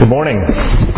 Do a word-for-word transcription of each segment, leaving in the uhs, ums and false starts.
Good morning. Good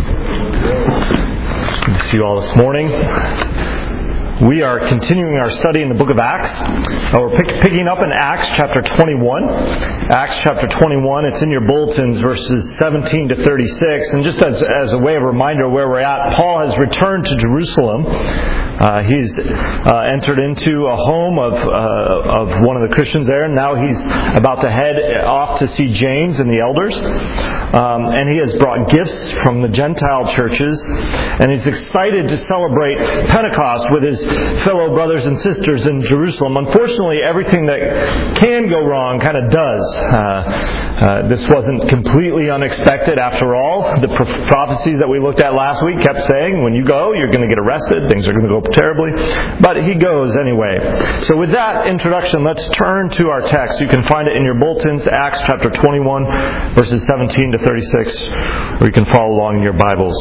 to see you all this morning. We are continuing our study in the book of Acts. Uh, we're pick, picking up in Acts chapter twenty-one. Acts chapter twenty-one, it's in your bulletins, verses seventeen to thirty-six. And just as, as a way of reminder where we're at, Paul has returned to Jerusalem. Uh, he's uh, entered into a home of uh, of one of the Christians there. And now he's about to head off to see James and the elders. Um, and he has brought gifts from the Gentile churches. And he's excited to celebrate Pentecost with his fellow brothers and sisters in Jerusalem. Unfortunately, everything that can go wrong kind of does. Uh, uh, this wasn't completely unexpected after all. The pro- prophecies that we looked at last week kept saying, when you go, you're going to get arrested. Things are going to go terribly. But he goes anyway. So with that introduction, let's turn to our text. You can find it in your bulletins, Acts chapter twenty-one, verses seventeen to thirty-six, or you can follow along in your Bibles.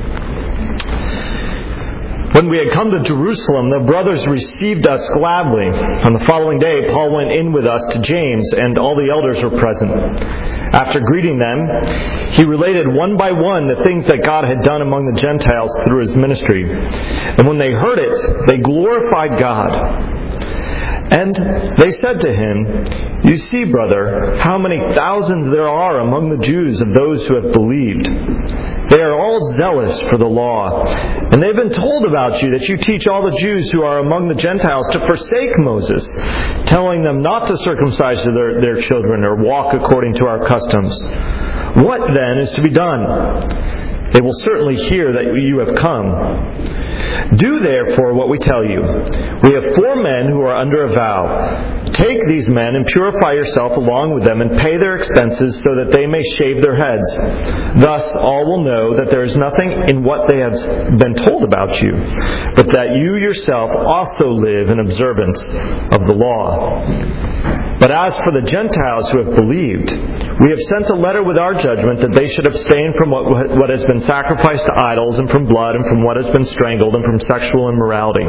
When we had come to Jerusalem, the brothers received us gladly. On the following day, Paul went in with us to James, and all the elders were present. After greeting them, he related one by one the things that God had done among the Gentiles through his ministry. And when they heard it, they glorified God. And they said to him, "You see, brother, how many thousands there are among the Jews of those who have believed. They are all zealous for the law. And they've been told about you that you teach all the Jews who are among the Gentiles to forsake Moses, telling them not to circumcise their, their children or walk according to our customs. What then is to be done? They will certainly hear that you have come. Do therefore what we tell you. We have four men who are under a vow. Take these men and purify yourself along with them and pay their expenses so that they may shave their heads. Thus all will know that there is nothing in what they have been told about you, but that you yourself also live in observance of the law. But as for the Gentiles who have believed, we have sent a letter with our judgment that they should abstain from what, what has been sacrificed to idols, and from blood, and from what has been strangled, and from sexual immorality."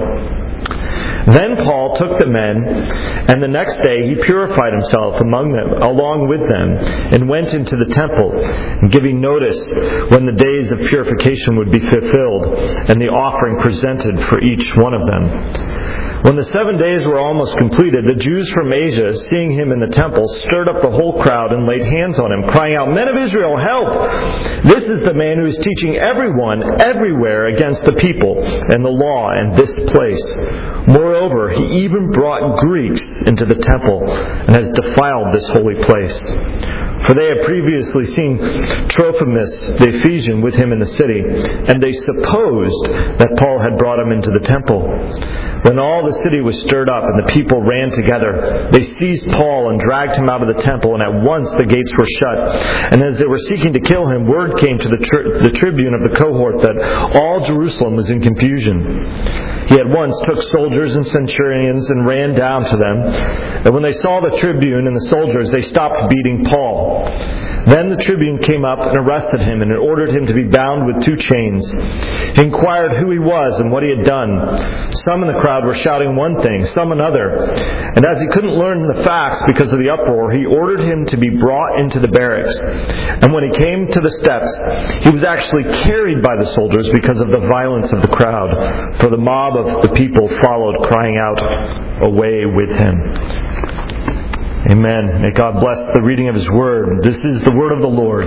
Then Paul took the men, and the next day he purified himself among them, along with them, and went into the temple, giving notice when the days of purification would be fulfilled, and the offering presented for each one of them. When the seven days were almost completed, the Jews from Asia, seeing him in the temple, stirred up the whole crowd and laid hands on him, crying out, "Men of Israel, help! This is the man who is teaching everyone, everywhere, against the people and the law and this place. Moreover, he even brought Greeks into the temple and has defiled this holy place." For they had previously seen Trophimus the Ephesian with him in the city, and they supposed that Paul had brought him into the temple. When all the city was stirred up and the people ran together, they seized Paul and dragged him out of the temple, and at once the gates were shut. And as they were seeking to kill him, word came to the, tri- the tribune of the cohort that all Jerusalem was in confusion. He at once took soldiers and centurions and ran down to them. And when they saw the tribune and the soldiers, they stopped beating Paul. Then the tribune came up and arrested him and ordered him to be bound with two chains. He inquired who he was and what he had done. Some in the crowd were shouting one thing, some another. And as he couldn't learn the facts because of the uproar, he ordered him to be brought into the barracks. And when he came to the steps, he was actually carried by the soldiers because of the violence of the crowd. For the mob of the people followed, crying out, "Away with him." Amen. May God bless the reading of His Word. This is the Word of the Lord.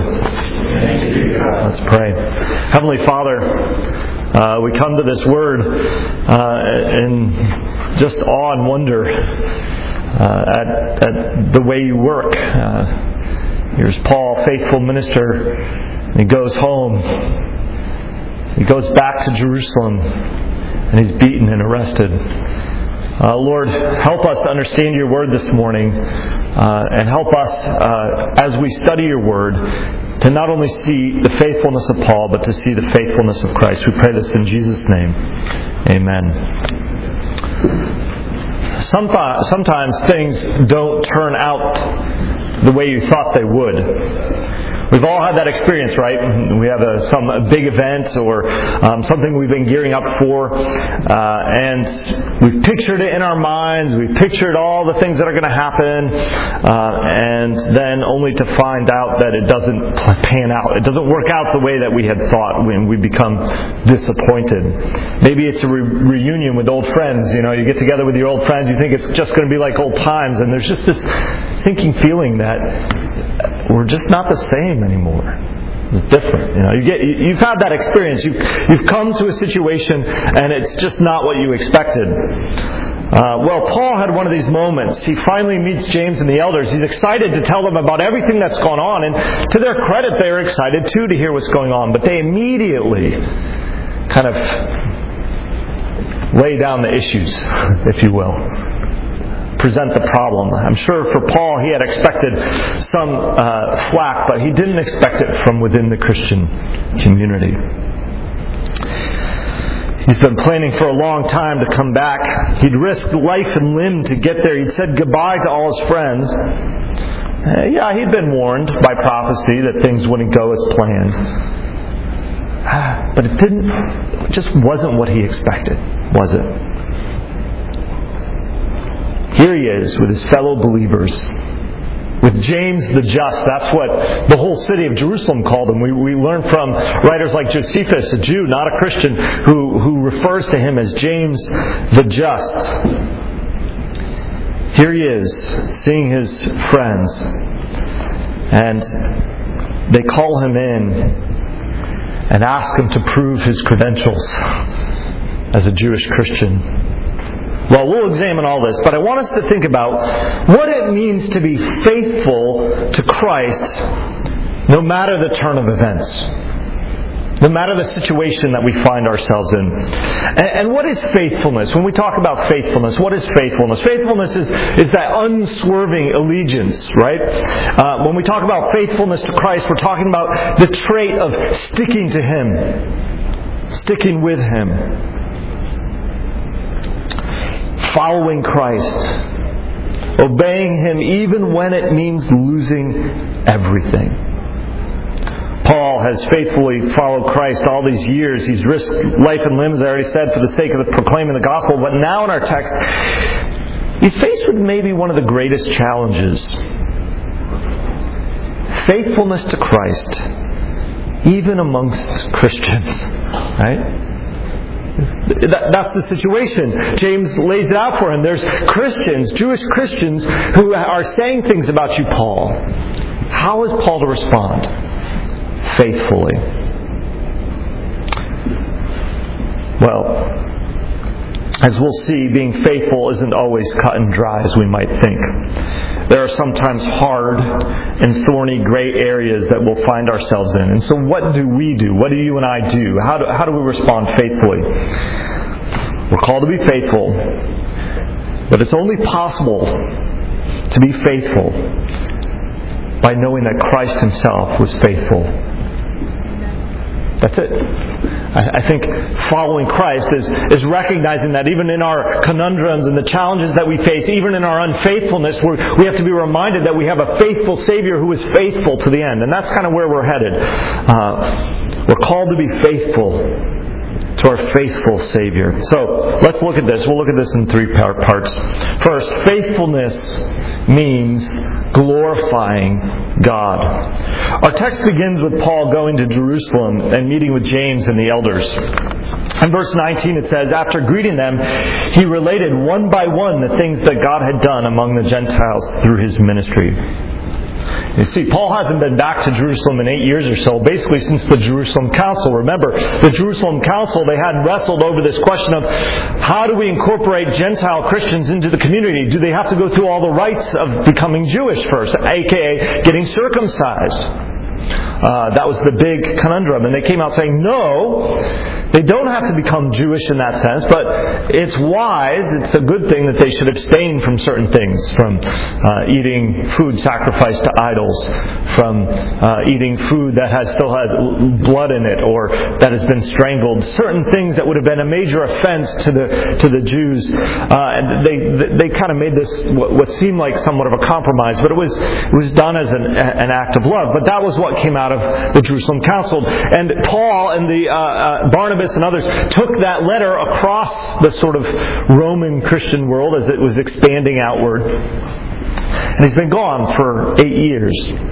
Let's pray. Heavenly Father, uh, we come to this Word uh, in just awe and wonder uh, at, at the way you work. Uh, here's Paul, faithful minister. And he goes home. He goes back to Jerusalem, and he's beaten and arrested. Uh, Lord, help us to understand your word this morning, uh, and help us, uh, as we study your word, to not only see the faithfulness of Paul, but to see the faithfulness of Christ. We pray this in Jesus' name. Amen. Sometimes things don't turn out the way you thought they would. We've all had that experience, right? We have a, some a big event or um, something we've been gearing up for, uh, and we've pictured it in our minds. We've pictured all the things that are going to happen, uh, and then only to find out that it doesn't pan out. It doesn't work out the way that we had thought. When we become disappointed. Maybe it's a re- reunion with old friends. You know, you get together with your old friends. You think it's just going to be like old times, and there's just this sinking feeling that we're just not the same anymore. It's different. You know, you get, you've had that experience. You've, you've come to a situation and it's just not what you expected. Uh, well, Paul had one of these moments. He finally meets James and the elders. He's excited to tell them about everything that's gone on. And to their credit, they're excited too to hear what's going on. But they immediately kind of lay down the issues, if you will. Present the problem. I'm sure for Paul he had expected some uh, flack, but he didn't expect it from within the Christian community. He's been planning for a long time to come back. He'd risked life and limb to get there. He'd said goodbye to all his friends. Uh, yeah, he'd been warned by prophecy that things wouldn't go as planned. But it didn't, it just wasn't what he expected, was it? Here he is with his fellow believers. With James the Just. That's what the whole city of Jerusalem called him. We, we learn from writers like Josephus, a Jew, not a Christian, who, who refers to him as James the Just. Here he is, seeing his friends. And they call him in and ask him to prove his credentials as a Jewish Christian. Well, we'll examine all this, but I want us to think about what it means to be faithful to Christ no matter the turn of events, no matter the situation that we find ourselves in. And, and what is faithfulness? When we talk about faithfulness, what is faithfulness? Faithfulness is, is that unswerving allegiance, right? Uh, when we talk about faithfulness to Christ, we're talking about the trait of sticking to Him, sticking with Him. Following Christ, obeying Him even when it means losing everything. Paul has faithfully followed Christ all these years. He's risked life and limb, as I already said, for the sake of the proclaiming the gospel. But now in our text, he's faced with maybe one of the greatest challenges. Faithfulness to Christ, even amongst Christians. Right? That's the situation. James lays it out for him. There's Christians, Jewish Christians, who are saying things about you, Paul. How is Paul to respond? Faithfully. Well, as we'll see, being faithful isn't always cut and dry as we might think. There are sometimes hard and thorny gray areas that we'll find ourselves in. And so what do we do? What do you and I do? How do, how do we respond faithfully? We're called to be faithful. But it's only possible to be faithful by knowing that Christ Himself was faithful. That's it. I, I think following Christ is, is recognizing that even in our conundrums and the challenges that we face, even in our unfaithfulness, we're, we have to be reminded that we have a faithful Savior who is faithful to the end. And that's kind of where we're headed. Uh, we're called to be faithful to our faithful Savior. So, let's look at this. We'll look at this in three parts. First, faithfulness means glorifying God. Our text begins with Paul going to Jerusalem and meeting with James and the elders. In verse nineteen it says, after greeting them, he related one by one the things that God had done among the Gentiles through his ministry. You see, Paul hasn't been back to Jerusalem in eight years or so, basically since the Jerusalem Council. Remember, the Jerusalem Council, they had wrestled over this question of how do we incorporate Gentile Christians into the community? Do they have to go through all the rites of becoming Jewish first, aka getting circumcised? Uh, that was the big conundrum. And they came out saying, no, They don't have to become Jewish in that sense, but it's wise, it's a good thing that they should abstain from certain things, from uh, eating food sacrificed to idols, from uh, eating food that has still had blood in it or that has been strangled, certain things that would have been a major offense to the to the Jews. Uh, and they they kind of made this what, what seemed like somewhat of a compromise, but it was it was done as an, an act of love. But that was what came out of the Jerusalem Council. And Paul and the uh, uh, Barnabas and others took that letter across the sort of Roman Christian world as it was expanding outward. And he's been gone for eight years.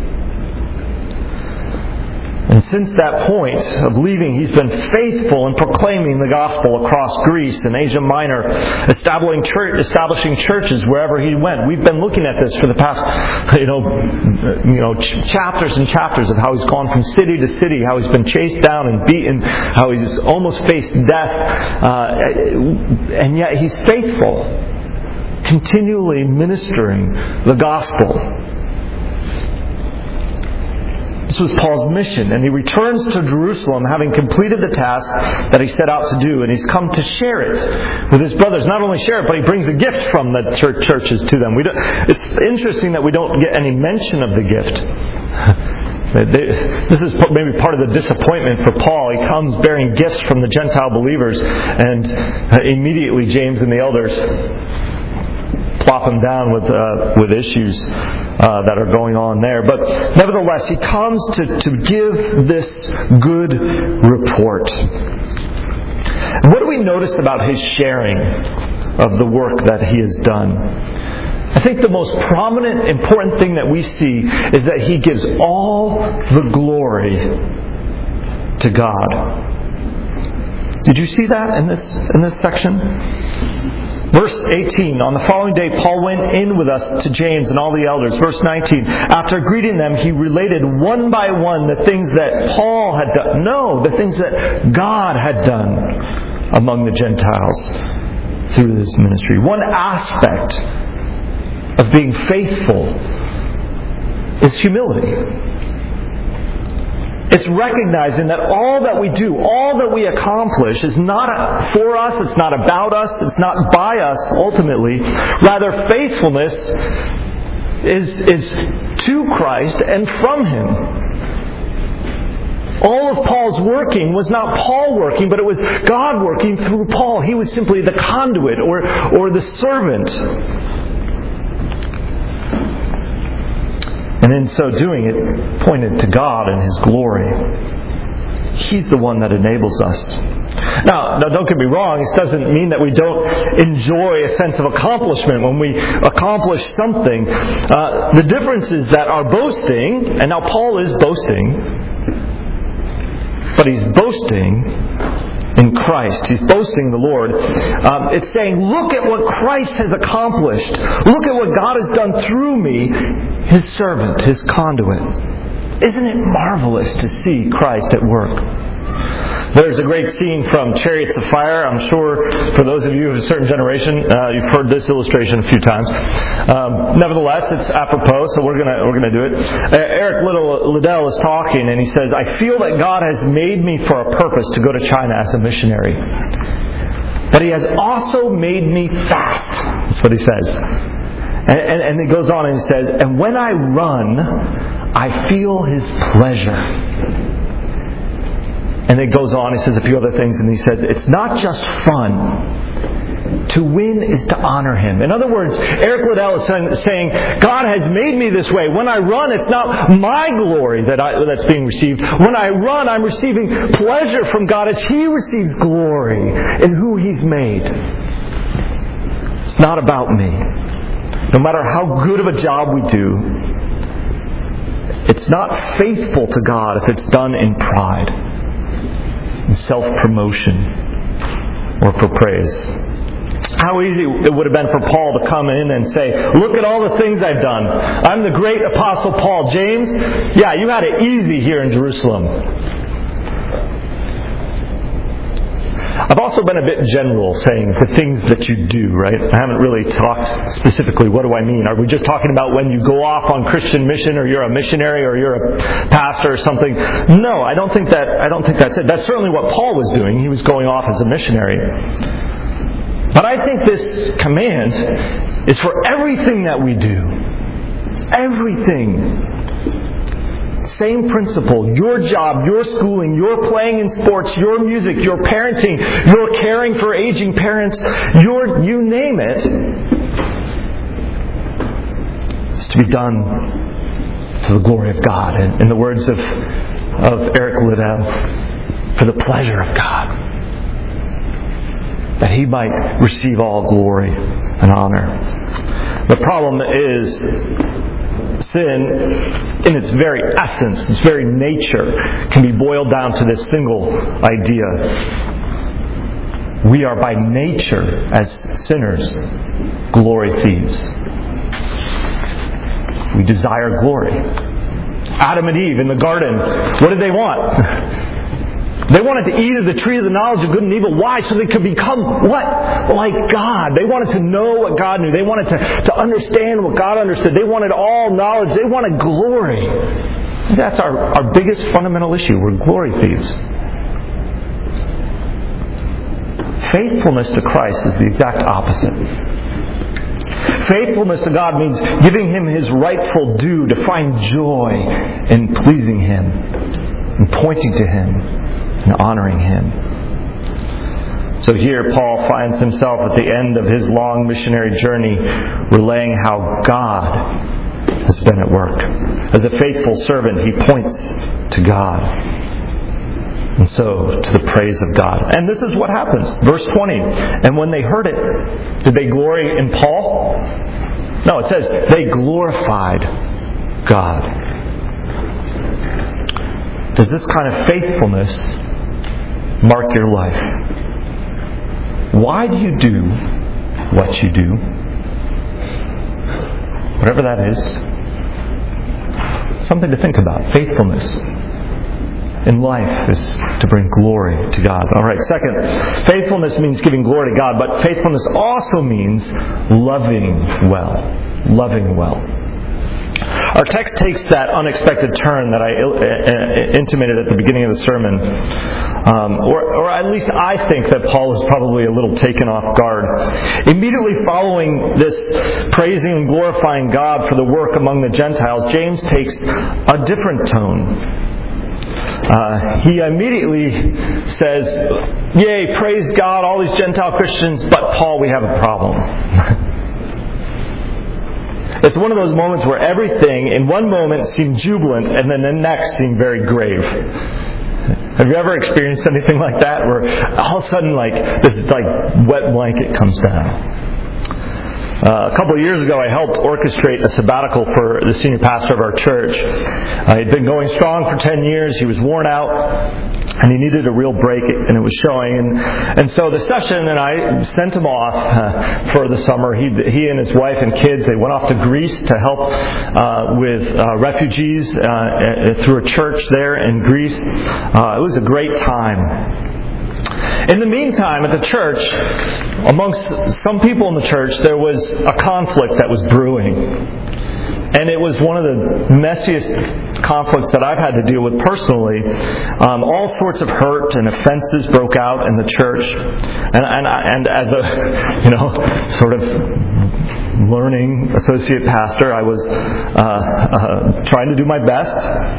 And since that point of leaving, he's been faithful in proclaiming the gospel across Greece and Asia Minor, establishing, church, establishing churches wherever he went. We've been looking at this for the past, you know, you know, ch- chapters and chapters of how he's gone from city to city, how he's been chased down and beaten, how he's almost faced death, uh, and yet he's faithful, continually ministering the gospel. This was Paul's mission, and he returns to Jerusalem having completed the task that he set out to do, and he's come to share it with his brothers. Not only share it, but he brings a gift from the church churches to them. We don't, it's interesting that we don't get any mention of the gift. This is maybe part of the disappointment for Paul. He comes bearing gifts from the Gentile believers, and immediately James and the elders plop him down with uh, with issues uh, that are going on there. But nevertheless, he comes to, to give this good report. What do we notice about his sharing of the work that he has done? I think the most prominent, important thing that we see is that he gives all the glory to God. Did you see that in this in this section? Verse eighteen, on the following day, Paul went in with us to James and all the elders. Verse nineteen, after greeting them, he related one by one the things that Paul had done. No, the things that God had done among the Gentiles through his ministry. One aspect of being faithful is humility. It's recognizing that all that we do, all that we accomplish is not for us, it's not about us, it's not by us ultimately. Rather, faithfulness is, is to Christ and from Him. All of Paul's working was not Paul working, but it was God working through Paul. He was simply the conduit or, or the servant. And in so doing, it pointed to God and His glory. He's the one that enables us. Now, now, don't get me wrong, this doesn't mean that we don't enjoy a sense of accomplishment when we accomplish something. Uh, the difference is that our boasting, and now Paul is boasting, but he's boasting in Christ. He's boasting the Lord. Um, it's saying, look at what Christ has accomplished. Look at what God has done through me, His servant, His conduit. Isn't it marvelous to see Christ at work? There's a great scene from Chariots of Fire. I'm sure for those of you of a certain generation, uh, you've heard this illustration a few times. Um, nevertheless, it's apropos, so we're gonna we're gonna do it. Uh, Eric Little, Liddell is talking, and he says, "I feel that God has made me for a purpose to go to China as a missionary, but He has also made me fast." That's what he says. And, and, and he goes on and he says, "And when I run, I feel His pleasure." And it goes on, he says a few other things, and he says, it's not just fun. To win is to honor Him. In other words, Eric Liddell is saying, God has made me this way. When I run, it's not my glory that I, that's being received. When I run, I'm receiving pleasure from God as He receives glory in who He's made. It's not about me. No matter how good of a job we do, it's not faithful to God if it's done in pride, in self-promotion, or for praise. How easy it would have been for Paul to come in and say, look at all the things I've done. I'm the great Apostle Paul. James, yeah, you had it easy here in Jerusalem. I've also been a bit general, saying the things that you do, right? I haven't really talked specifically, what do I mean? Are we just talking about when you go off on Christian mission, or you're a missionary, or you're a pastor or something? No, I don't think that, I don't think that's it. That's certainly what Paul was doing. He was going off as a missionary. But I think this command is for everything that we do. Everything. Same principle. Your job, your schooling, your playing in sports, your music, your parenting, your caring for aging parents, your, you name it, is to be done to the glory of God. And in the words of, of Eric Liddell, for the pleasure of God. That He might receive all glory and honor. The problem is, sin, in its very essence, its very nature, can be boiled down to this single idea. We are by nature, as sinners, glory thieves. We desire glory. Adam and Eve in the garden, what did they want? They wanted to eat of the tree of the knowledge of good and evil. Why? So they could become what? Like God. They wanted to know what God knew. They wanted to, to understand what God understood. They wanted all knowledge. They wanted glory. That's our, our biggest fundamental issue. We're glory thieves. Faithfulness to Christ is the exact opposite. Faithfulness to God means giving Him His rightful due, to find joy in pleasing Him and pointing to Him and honoring Him. So here Paul finds himself at the end of his long missionary journey, relaying how God has been at work. As a faithful servant, he points to God. And so to the praise of God. And this is what happens. Verse twenty. And when they heard it, did they glory in Paul? No, it says they glorified God. Does this kind of faithfulness mark your life? Why do you do what you do? Whatever that is. Something to think about. Faithfulness in life is to bring glory to God. Alright, second, faithfulness means giving glory to God, but faithfulness also means loving well. Loving well. Our text takes that unexpected turn that I intimated at the beginning of the sermon. Um, or, or at least I think that Paul is probably a little taken off guard. Immediately following this praising and glorifying God for the work among the Gentiles, James takes a different tone. Uh, he immediately says, "Yay, praise God, all these Gentile Christians, but Paul, we have a problem." It's one of those moments where everything in one moment seemed jubilant and then the next seemed very grave. Have you ever experienced anything like that, where all of a sudden like this like wet blanket comes down? Uh, a couple of years ago, I helped orchestrate a sabbatical for the senior pastor of our church. Uh, he'd been going strong for ten years. He was worn out, and he needed a real break, and it was showing. And, and so the session, and I sent him off uh, for the summer. He, he and his wife and kids, they went off to Greece to help uh, with uh, refugees uh, through a church there in Greece. Uh, it was a great time. In the meantime, at the church, amongst some people in the church, there was a conflict that was brewing. And it was one of the messiest conflicts that I've had to deal with personally. Um, all sorts of hurt and offenses broke out in the church. And, and, and as a, you know, sort of learning associate pastor, I was uh, uh, trying to do my best.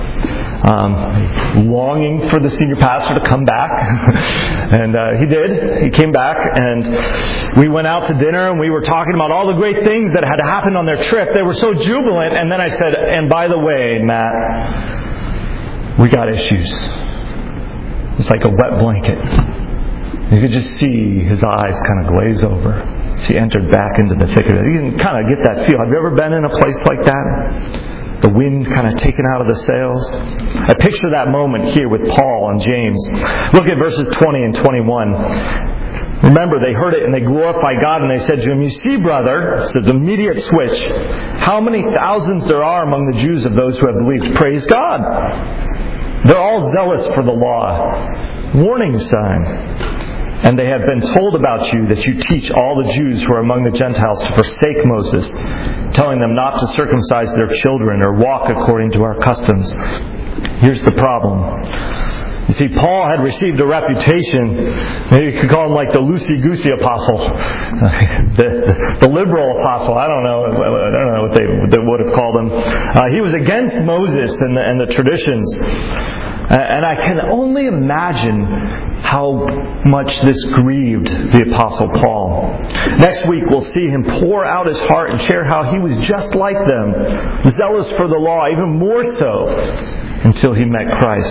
Um, longing for the senior pastor to come back. And uh, he did. He came back, and we went out to dinner, and we were talking about all the great things that had happened on their trip. They were so jubilant. And then I said, and by the way, Matt, we got issues. It's like a wet blanket. You could just see his eyes kind of glaze over as he entered back into the thick of it. You can kind of get that feel. Have you ever been in a place like that? The wind kind of taken out of the sails. I picture that moment here with Paul and James. Look at verses twenty and twenty-one. Remember, they heard it and they glorified God, and they said to him, "You see, brother," it's an immediate switch, "how many thousands there are among the Jews of those who have believed. Praise God. They're all zealous for the law." Warning sign. And they have been told about you that you teach all the Jews who are among the Gentiles to forsake Moses, telling them not to circumcise their children or walk according to our customs. Here's the problem. You see, Paul had received a reputation, maybe you could call him like the loosey-goosey apostle, the, the, the liberal apostle. I don't know. I don't know what they, what they would have called him. Uh, he was against Moses and the, and the traditions. And I can only imagine how much this grieved the Apostle Paul. Next week we'll see him pour out his heart and share how he was just like them, zealous for the law, even more so, until he met Christ.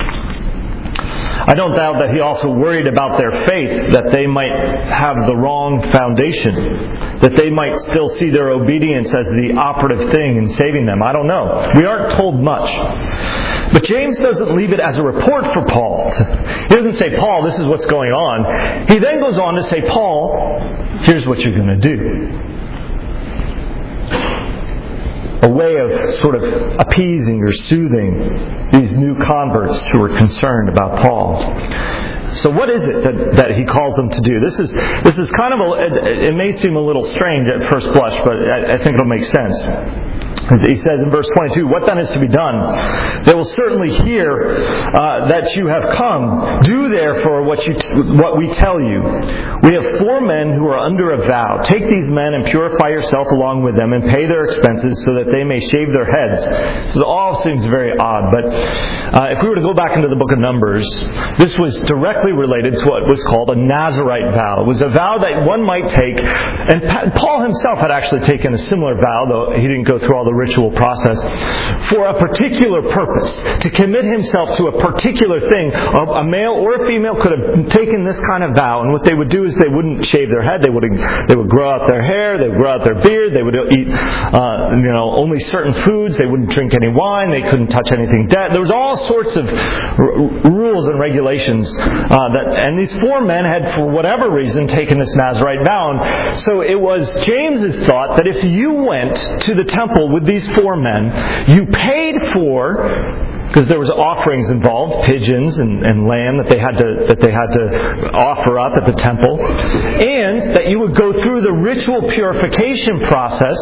I don't doubt that he also worried about their faith, that they might have the wrong foundation, that they might still see their obedience as the operative thing in saving them. I don't know. We aren't told much. But James doesn't leave it as a report for Paul. He doesn't say, Paul, this is what's going on. He then goes on to say, Paul, here's what you're going to do. A way of sort of appeasing or soothing these new converts who are concerned about Paul. So what is it that, that he calls them to do? This is this is kind of a, it, it may seem a little strange at first blush, but I, I think it'll make sense. He says in verse twenty-two, what then is to be done? They will certainly hear uh, that you have come. Do therefore what you t- what we tell you. We have four men who are under a vow. Take these men and purify yourself along with them and pay their expenses so that they may shave their heads. This all seems very odd, but uh, if we were to go back into the book of Numbers, this was directly related to what was called a Nazirite vow. It was a vow that one might take, and Paul himself had actually taken a similar vow, though he didn't go through all the ritual process, for a particular purpose, to commit himself to a particular thing. A male or a female could have taken this kind of vow, and what they would do is they wouldn't shave their head. They would they would grow out their hair. They would grow out their beard. They would eat, uh, you know, only certain foods. They wouldn't drink any wine. They couldn't touch anything dead. There was all sorts of r- rules and regulations uh, that, and these four men had, for whatever reason, taken this Nazirite vow. And so it was James's thought that if you went to the temple with these four men, you paid for, because there was offerings involved, pigeons and, and lamb that they had to that they had to offer up at the temple, and that you would go through the ritual purification process.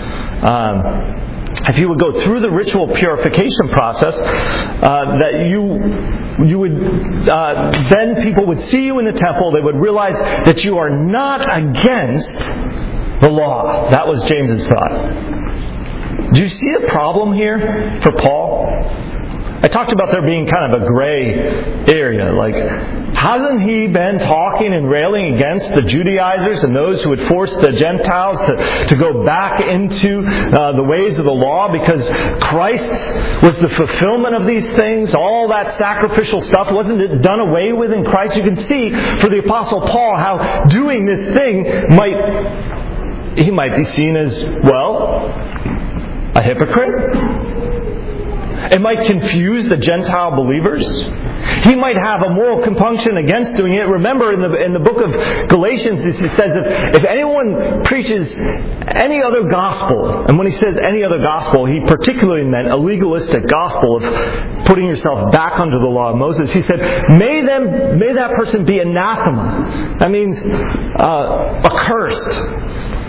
Um, if you would go through the ritual purification process, uh, that you you would uh, then people would see you in the temple. They would realize that you are not against the law. That was James's thought. Do you see a problem here for Paul? I talked about there being kind of a gray area. Like, hasn't he been talking and railing against the Judaizers and those who would force the Gentiles to, to go back into uh, the ways of the law because Christ was the fulfillment of these things? All that sacrificial stuff, wasn't it done away with in Christ? You can see for the Apostle Paul how doing this thing might, he might be seen as, well, a hypocrite. It might confuse the Gentile believers. He might have a moral compunction against doing it. Remember, in the in the book of Galatians, it says that if anyone preaches any other gospel, and when he says any other gospel, he particularly meant a legalistic gospel of putting yourself back under the law of Moses. He said, may them may that person be anathema. That means uh, accursed.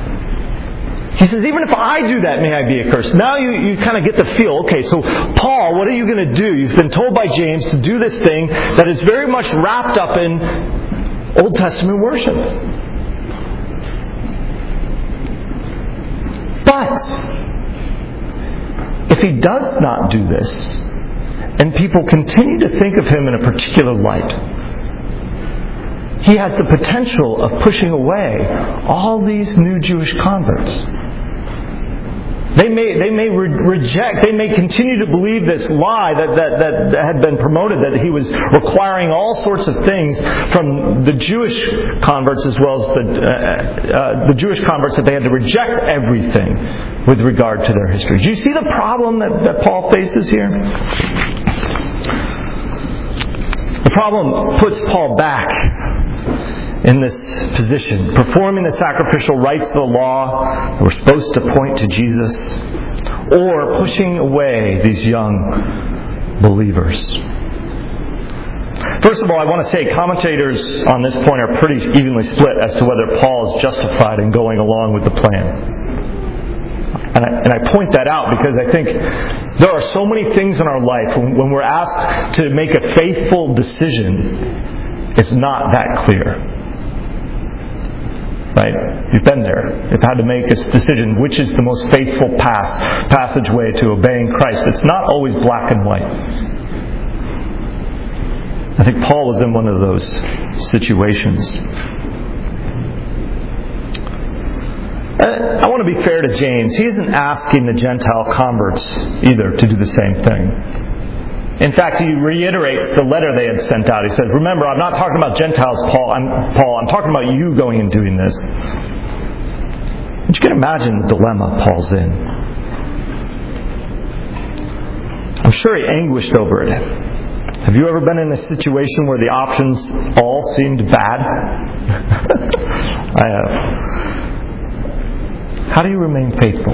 He says, even if I do that, may I be accursed. Now you, you kind of get the feel, okay, so Paul, what are you going to do? You've been told by James to do this thing that is very much wrapped up in Old Testament worship. But if he does not do this, and people continue to think of him in a particular light, he has the potential of pushing away all these new Jewish converts. They may they may re- reject, they may continue to believe this lie that, that, that had been promoted, that he was requiring all sorts of things from the Jewish converts as well as the, uh, uh, the Jewish converts, that they had to reject everything with regard to their history. Do you see the problem that, that Paul faces here? The problem puts Paul back in this position, performing the sacrificial rites of the law that were supposed to point to Jesus, or pushing away these young believers. First of all, I want to say commentators on this point are pretty evenly split as to whether Paul is justified in going along with the plan. And I, and I point that out because I think there are so many things in our life when, when we're asked to make a faithful decision, it's not that clear. Right? You've been there. You've had to make a decision. Which is the most faithful path, passageway to obeying Christ? It's not always black and white. I think Paul was in one of those situations. I want to be fair to James. He isn't asking the Gentile converts either to do the same thing. In fact, he reiterates the letter they had sent out. He says, remember, I'm not talking about Gentiles, Paul. I'm, Paul, I'm talking about you going and doing this. But you can imagine the dilemma Paul's in. I'm sure he anguished over it. Have you ever been in a situation where the options all seemed bad? I have. How do you remain faithful?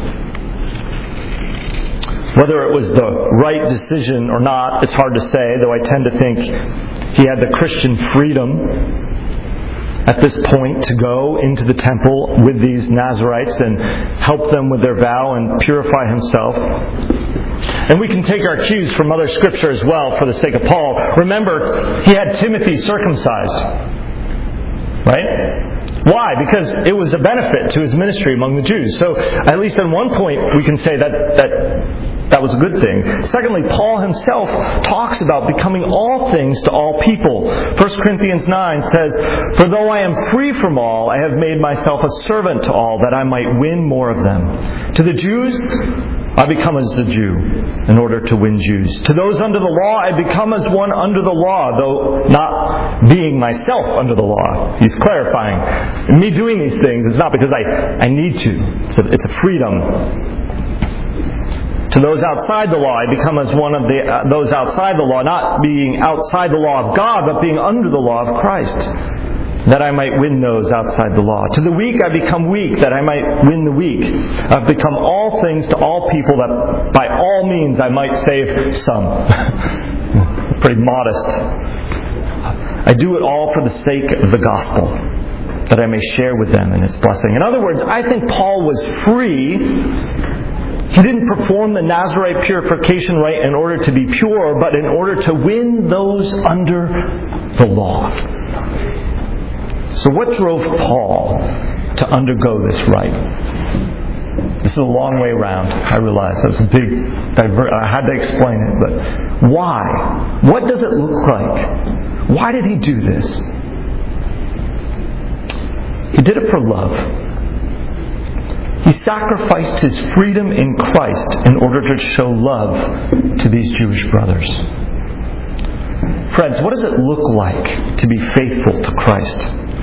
Whether it was the right decision or not, it's hard to say, though I tend to think he had the Christian freedom at this point to go into the temple with these Nazarites and help them with their vow and purify himself. And we can take our cues from other scripture as well for the sake of Paul. Remember, he had Timothy circumcised. Right? Why? Because it was a benefit to his ministry among the Jews. So, at least at one point, we can say that that, that was a good thing. Secondly, Paul himself talks about becoming all things to all people. First Corinthians nine says, for though I am free from all, I have made myself a servant to all, that I might win more of them. To the Jews, I become as a Jew in order to win Jews. To those under the law, I become as one under the law, though not being myself under the law. He's clarifying. Me doing these things is not because I, I need to. It's a, it's a freedom. To those outside the law, I become as one of the uh, those outside the law, not being outside the law of God, but being under the law of Christ, that I might win those outside the law. To the weak I become weak, that I might win the weak. I've become all things to all people, that by all means I might save some. Pretty modest. I do it all for the sake of the gospel, that I may share with them in its blessing. In other words, I think Paul was free. He didn't perform the Nazirite purification rite in order to be pure, but in order to win those under the law. So what drove Paul to undergo this rite? This is a long way around, I realize. That's a big diver- I had to explain it, but why? What does it look like? Why did he do this? He did it for love. He sacrificed his freedom in Christ in order to show love to these Jewish brothers. Friends, what does it look like to be faithful to Christ?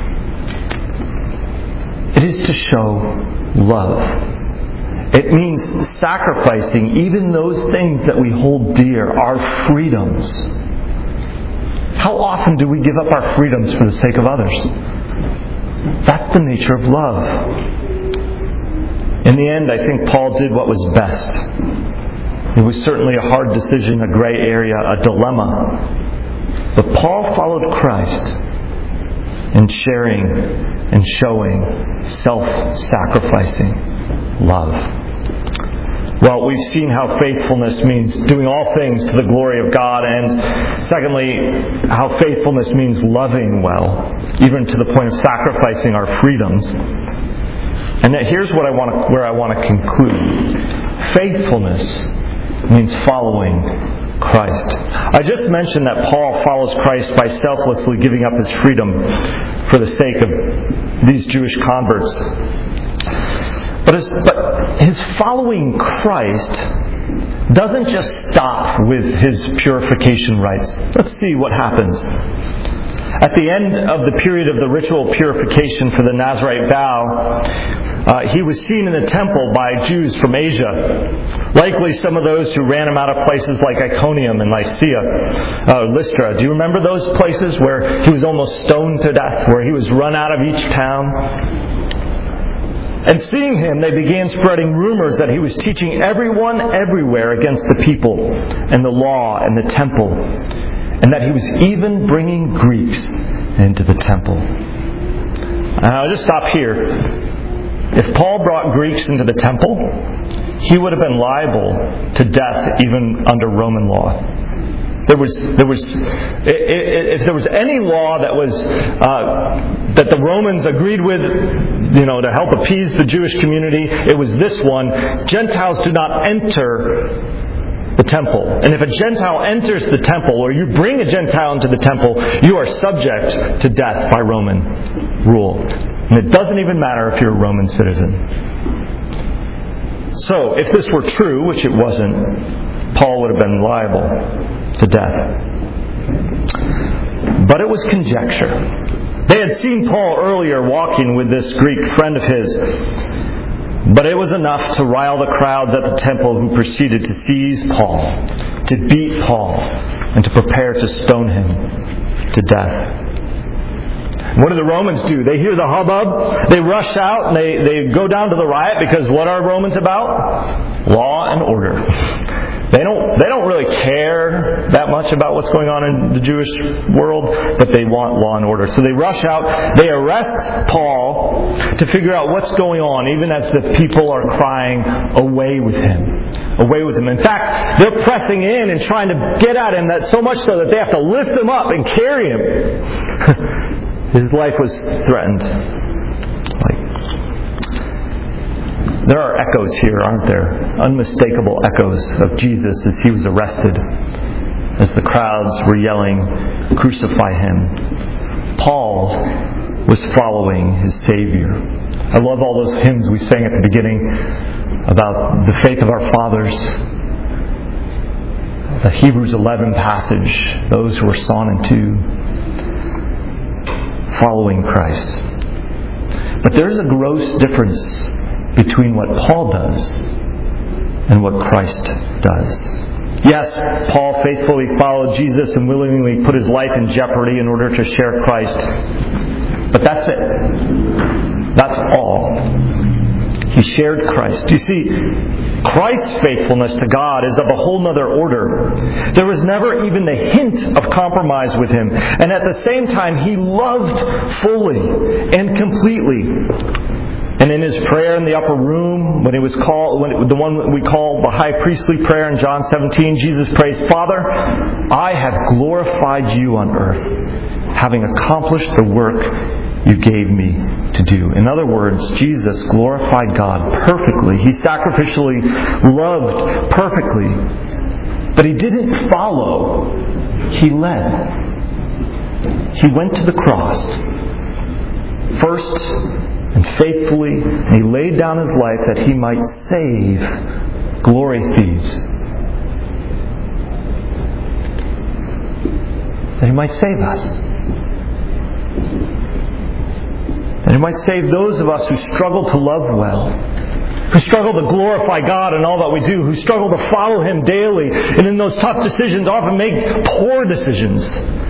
It is to show love. It means sacrificing even those things that we hold dear, our freedoms. How often do we give up our freedoms for the sake of others? That's the nature of love. In the end, I think Paul did what was best. It was certainly a hard decision, a gray area, a dilemma. But Paul followed Christ in sharing and showing self-sacrificing love. Well, we've seen how faithfulness means doing all things to the glory of God, and secondly, how faithfulness means loving well, even to the point of sacrificing our freedoms. And that here's what I want to, where I want to conclude. Faithfulness means following Christ. I just mentioned that Paul follows Christ by selflessly giving up his freedom for the sake of these Jewish converts. But his, but his following Christ doesn't just stop with his purification rites. Let's see what happens. At the end of the period of the ritual purification for the Nazirite vow, uh, he was seen in the temple by Jews from Asia. Likely some of those who ran him out of places like Iconium and Lycia, uh, Lystra. Do you remember those places where he was almost stoned to death, where he was run out of each town? And seeing him, they began spreading rumors that he was teaching everyone everywhere against the people and the law and the temple. and that he was even bringing Greeks into the temple. Now, I'll just stop here. If Paul brought Greeks into the temple, he would have been liable to death even under Roman law. There was, there was, if there was any law that was uh, that the Romans agreed with, you know, to help appease the Jewish community, it was this one: Gentiles do not enter the temple. And if a Gentile enters the temple, or you bring a Gentile into the temple, you are subject to death by Roman rule. And it doesn't even matter if you're a Roman citizen. So, if this were true, which it wasn't, Paul would have been liable to death. But it was conjecture. They had seen Paul earlier walking with this Greek friend of his. But it was enough to rile the crowds at the temple, who proceeded to seize Paul, to beat Paul, and to prepare to stone him to death. What do the Romans do? They hear the hubbub, they rush out, and they, they go down to the riot, because what are Romans about? Law and order. They don't, they don't really care that much about what's going on in the Jewish world, but they want law and order. So they rush out, they arrest Paul to figure out what's going on, even as the people are crying, away with him. Away with him. In fact, they're pressing in and trying to get at him, that so much so that they have to lift him up and carry him. His life was threatened. Like, there are echoes here, aren't there? Unmistakable echoes of Jesus as he was arrested, as the crowds were yelling, "Crucify him." Paul was following his Savior. I love all those hymns we sang at the beginning about the faith of our fathers. The Hebrews eleven passage, those who were sawn in two, following Christ. But there's a gross difference between what Paul does and what Christ does. Yes, Paul faithfully followed Jesus and willingly put his life in jeopardy in order to share Christ. But that's it. That's all. He shared Christ. You see, Christ's faithfulness to God is of a whole nother order. There was never even the hint of compromise with him. And at the same time, he loved fully and completely. And in his prayer in the upper room, when it was called, when it, the one we call the high priestly prayer in John seventeen, Jesus prays, "Father, I have glorified you on earth, having accomplished the work you gave me to do." In other words, Jesus glorified God perfectly. He sacrificially loved perfectly. But he didn't follow. He led. He went to the cross first, and faithfully, and he laid down his life that he might save glory thieves. That he might save us. That he might save those of us who struggle to love well, who struggle to glorify God in all that we do, who struggle to follow him daily, and in those tough decisions often make poor decisions.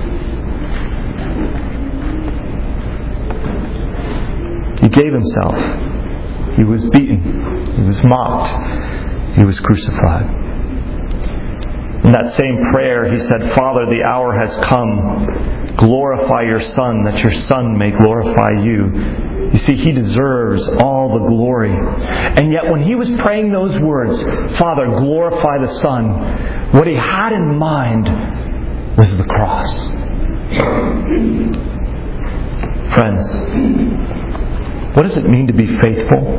He gave himself. He was beaten. He was mocked. He was crucified. In that same prayer, he said, "Father, the hour has come. Glorify your Son, that your Son may glorify you." You see, he deserves all the glory. And yet when he was praying those words, "Father, glorify the Son," what he had in mind was the cross. Friends, what does it mean to be faithful?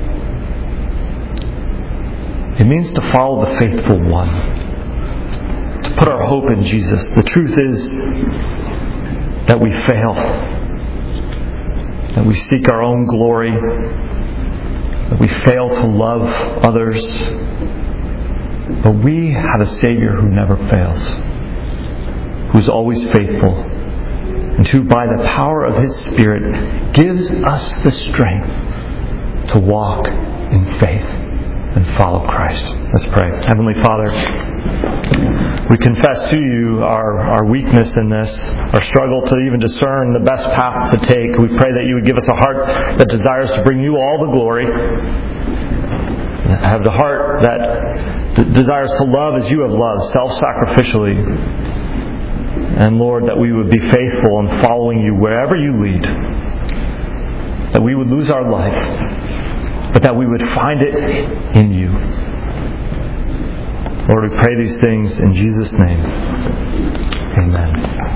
It means to follow the faithful one. To put our hope in Jesus. The truth is that we fail. That we seek our own glory. That we fail to love others. But we have a Savior who never fails. Who is always faithful. And who by the power of His Spirit gives us the strength to walk in faith and follow Christ. Let's pray. Heavenly Father, we confess to you our, our weakness in this, our struggle to even discern the best path to take. We pray that you would give us a heart that desires to bring you all the glory. Have the heart that d- desires to love as you have loved, self-sacrificially. And Lord, that we would be faithful in following you wherever you lead. That we would lose our life, but that we would find it in you. Lord, we pray these things in Jesus' name. Amen.